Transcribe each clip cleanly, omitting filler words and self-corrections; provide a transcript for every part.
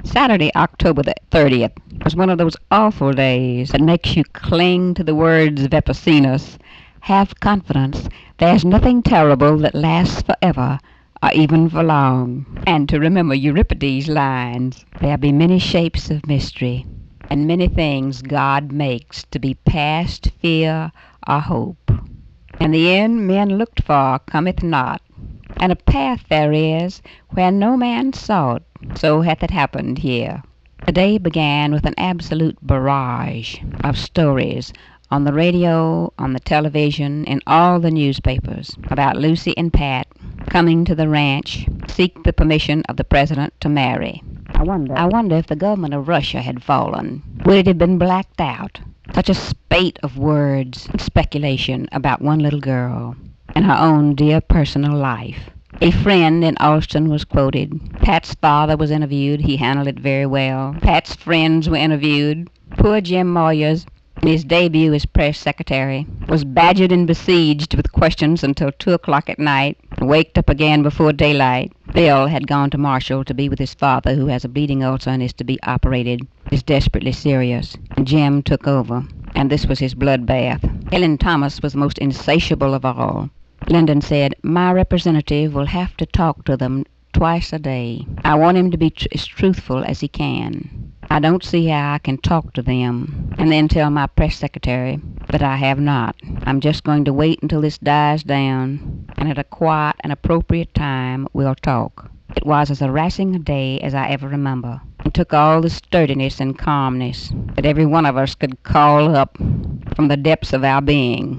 Saturday, October the 30th, was one of those awful days that makes you cling to the words of Epicenus. Have confidence. There's nothing terrible that lasts forever, or even for long. And to remember Euripides' lines, there be many shapes of mystery, and many things God makes to be past fear or hope. And the end men looked for cometh not, and a path there is where no man sought. So hath it happened here. The day began with an absolute barrage of stories on the radio, on the television, in all the newspapers about Lucy and Pat coming to the ranch, seek the permission of the president to marry. I wonder if the government of Russia had fallen. Would it have been blacked out? Such a spate of words and speculation about one little girl and her own dear personal life. A friend in Austin was quoted. Pat's father was interviewed. He handled it very well. Pat's friends were interviewed. Poor Jim Moyers, in his debut as press secretary, was badgered and besieged with questions until 2 o'clock at night, and waked up again before daylight. Bill had gone to Marshall to be with his father, who has a bleeding ulcer and is to be operated. It's desperately serious. And Jim took over, and this was his bloodbath. Helen Thomas was the most insatiable of all. Lyndon said, "My representative will have to talk to them twice a day. I want him to be as truthful as he can. I don't see how I can talk to them and then tell my press secretary that I have not. I'm just going to wait until this dies down, and at a quiet and appropriate time we'll talk." It was as harassing a day as I ever remember. It took all the sturdiness and calmness that every one of us could call up from the depths of our being.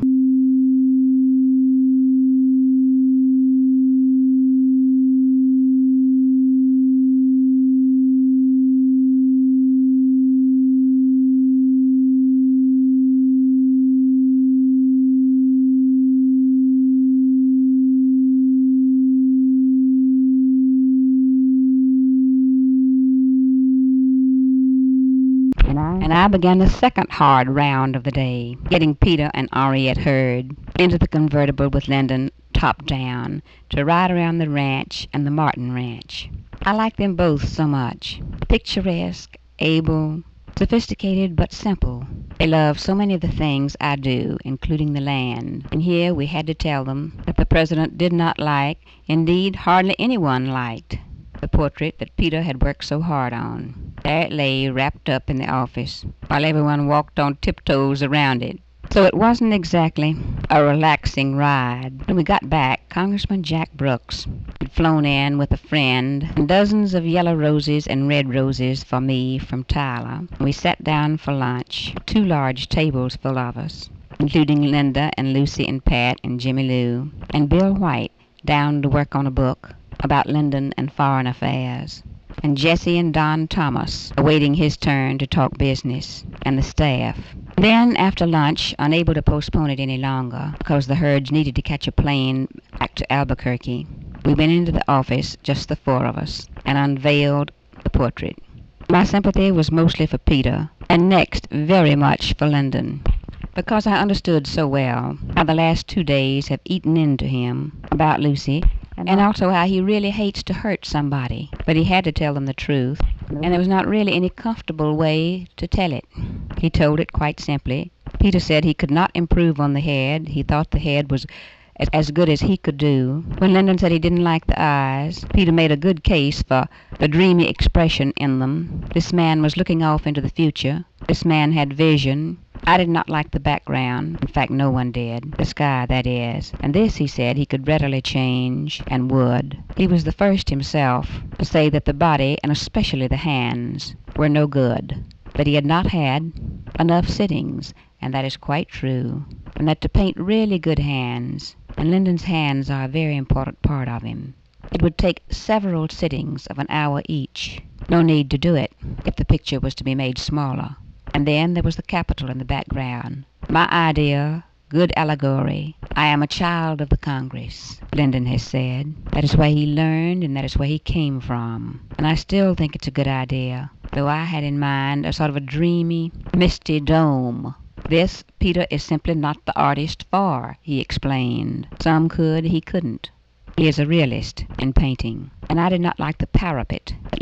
And I began the second hard round of the day, getting Peter and Henriette Hurd into the convertible with Lyndon top down to ride around the ranch and the Martin Ranch. I like them both so much. Picturesque, able, sophisticated but simple. They love so many of the things I do, including the land. And here we had to tell them that the president did not like, indeed hardly anyone liked, the portrait that Peter had worked so hard on. There it lay, wrapped up in the office, while everyone walked on tiptoes around it. So it wasn't exactly a relaxing ride. When we got back, Congressman Jack Brooks had flown in with a friend, and dozens of yellow roses and red roses for me from Tyler. We sat down for lunch, 2 large tables full of us, including Linda and Lucy and Pat and Jimmy Lou, and Bill White down to work on a book about Lyndon and foreign affairs, and Jesse and Don Thomas awaiting his turn to talk business, and the staff. Then, after lunch, unable to postpone it any longer, because the Hurds needed to catch a plane back to Albuquerque, we went into the office, just the 4 of us, and unveiled the portrait. My sympathy was mostly for Peter, and next very much for Lyndon, because I understood so well how the last 2 days have eaten into him about Lucy, and also how he really hates to hurt somebody. But he had to tell them the truth, and there was not really any comfortable way to tell it. He told it quite simply. Peter said he could not improve on the head. He thought the head was as good as he could do. When Lyndon said he didn't like the eyes, Peter made a good case for the dreamy expression in them. This man was looking off into the future. This man had vision. I did not like the background. In fact, no one did. The sky, that is. And this, he said, he could readily change, and would. He was the first himself to say that the body, and especially the hands, were no good. That he had not had enough sittings, and that is quite true. And that to paint really good hands, and Lyndon's hands are a very important part of him, it would take several sittings of an hour each. No need to do it if the picture was to be made smaller. And then there was the Capitol in the background. My idea, good allegory. I am a child of the Congress, Lyndon has said. That is where he learned, and that is where he came from. And I still think it's a good idea, though I had in mind a sort of a dreamy, misty dome. This Peter is simply not the artist for, he explained. Some could, he couldn't. He is a realist in painting, and I did not like the parapet that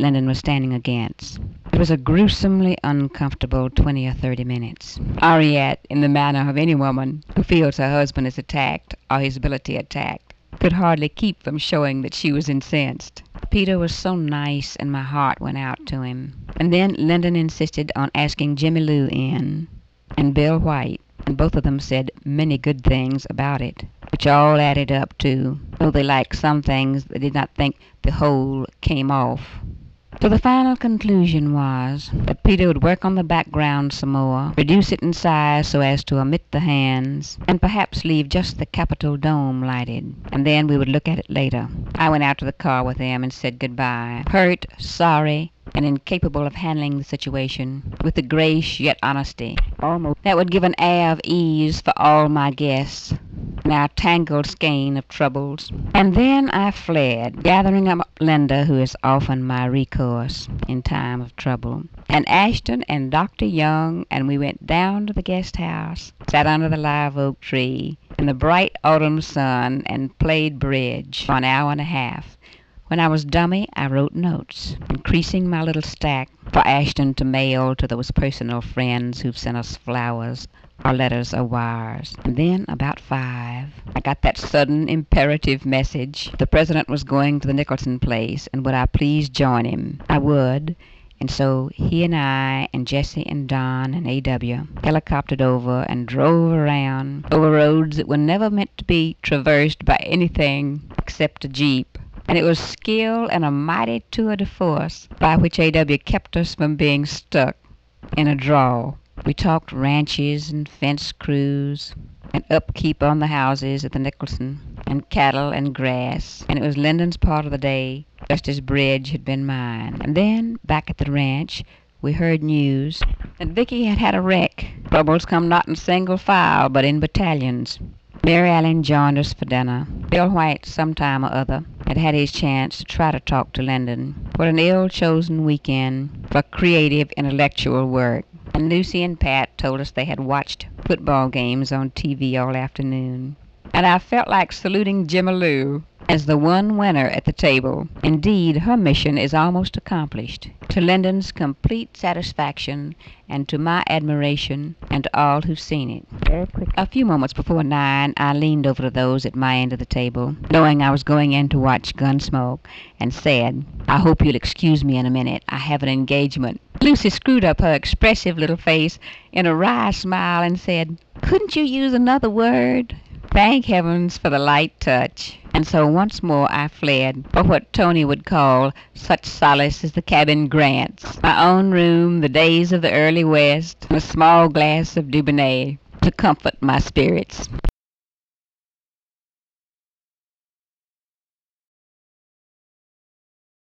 Lyndon was standing against. It was a gruesomely uncomfortable 20 or 30 minutes. Henriette, in the manner of any woman who feels her husband is attacked or his ability attacked, could hardly keep from showing that she was incensed. Peter was so nice and my heart went out to him. And then Lyndon insisted on asking Jimmy Lou in, and Bill White, and both of them said many good things about it, which all added up to, though they liked some things, they did not think the whole came off. So the final conclusion was that Peter would work on the background some more, reduce it in size so as to omit the hands, and perhaps leave just the Capitol dome lighted, and then we would look at it later. I went out to the car with them and said goodbye, hurt, sorry, and incapable of handling the situation with the grace yet honesty almost that would give an air of ease for all my guests in our tangled skein of troubles. And then I fled, gathering up Linda, who is often my recourse in time of trouble, and Ashton and Dr. Young, and we went down to the guest house, sat under the live oak tree in the bright autumn sun, and played bridge for an hour and a half. When I was dummy, I wrote notes, increasing my little stack for Ashton to mail to those personal friends who've sent us flowers or letters or wires. And then, about 5, I got that sudden imperative message. The president was going to the Nicholson place, and would I please join him? I would. And so he and I and Jesse and Don and A.W. helicoptered over and drove around over roads that were never meant to be traversed by anything except a jeep. And it was skill and a mighty tour de force by which A.W. kept us from being stuck in a draw. We talked ranches and fence crews and upkeep on the houses at the Nicholson and cattle and grass, and it was Lyndon's part of the day, just as bridge had been mine. And then, back at the ranch, we heard news that Vicky had had a wreck. Troubles come not in single file, but in battalions. Mary Allen joined us for dinner. Bill White, sometime or other, had had his chance to try to talk to Lyndon. What an ill-chosen weekend for creative intellectual work. And Lucy and Pat told us they had watched football games on TV all afternoon. And I felt like saluting Jimmy Lou as the one winner at the table. Indeed, her mission is almost accomplished, to Lyndon's complete satisfaction and to my admiration and to all who've seen it. A few moments before 9, I leaned over to those at my end of the table, knowing I was going in to watch Gunsmoke, and said, "I hope you'll excuse me in a minute. I have an engagement." Lucy screwed up her expressive little face in a wry smile and said, "Couldn't you use another word?" Thank heavens for the light touch. And so once more I fled for what Tony would call such solace as the cabin grants, my own room, the days of the early West, and a small glass of Dubonnet to comfort my spirits.